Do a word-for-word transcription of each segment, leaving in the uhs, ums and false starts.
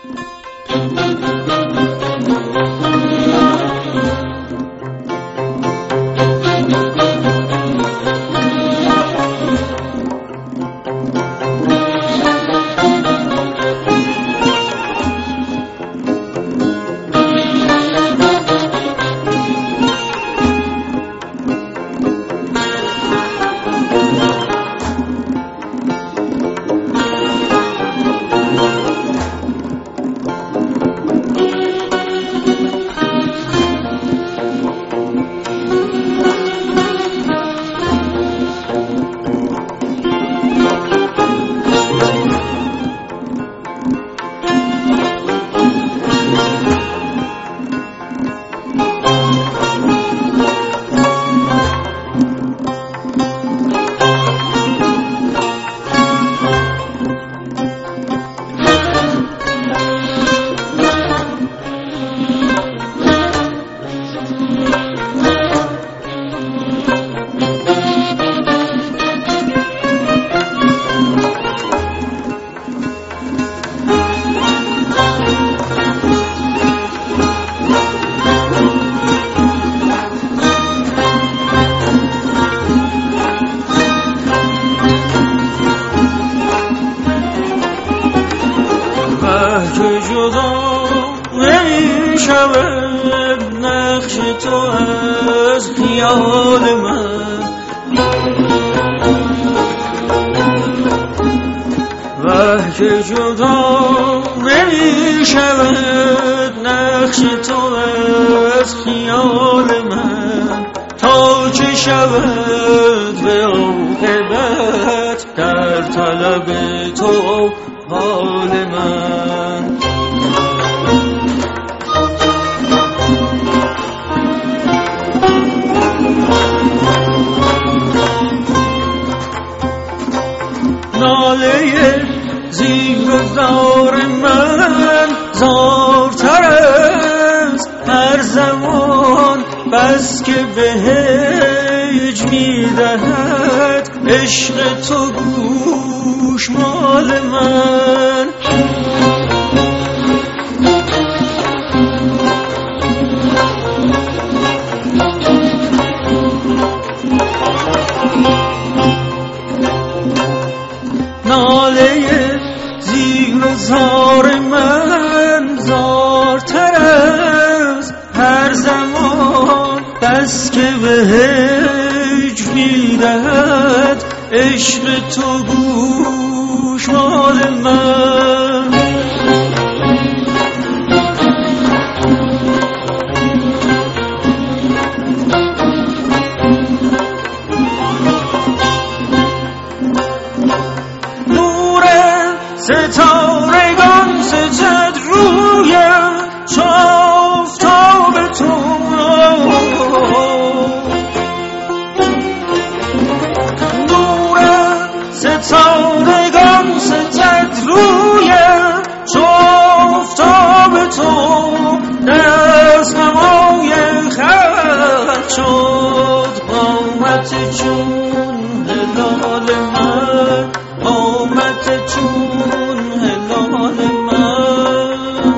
نقش تو از خیال من وه که جدا نمی شود نقش تو از خیال من تا چه شود به عاقبت در طلب تو حال من ناله زیر زار من زارتر است هر زمان بس که به هج می‌دهد عشق تو گوشمال من ناله زیر زار من زارتر است هر زمان بس که به هج می‌دهد عشق تو گوشمال من ستارگان ستد روی آفتاب تو نور ستارگان ستد روی آفتاب تو دست نمای خط شد قامت چون هلال من قامت چون هلال من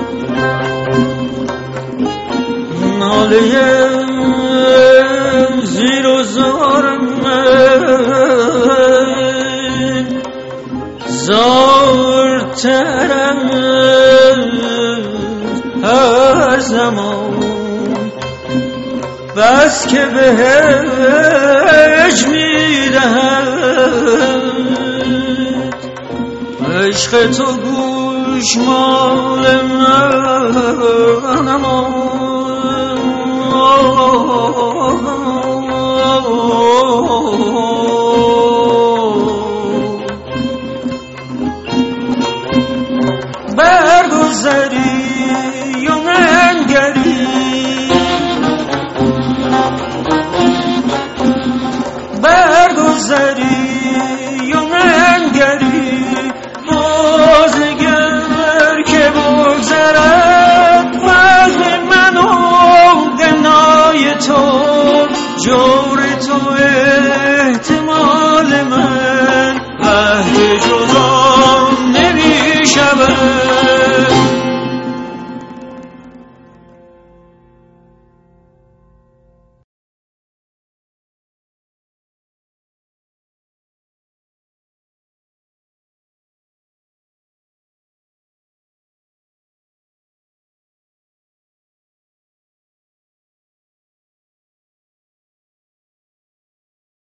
ناله زیر و زار من زارترم هر زمان بس که به هج می‌دهد عشق تو گوشمال من برگذری و منگری برگذری و منگری بازگر که بگذرد وزن من و گنای تو جور تو احتمال من وحی جدا نمی شود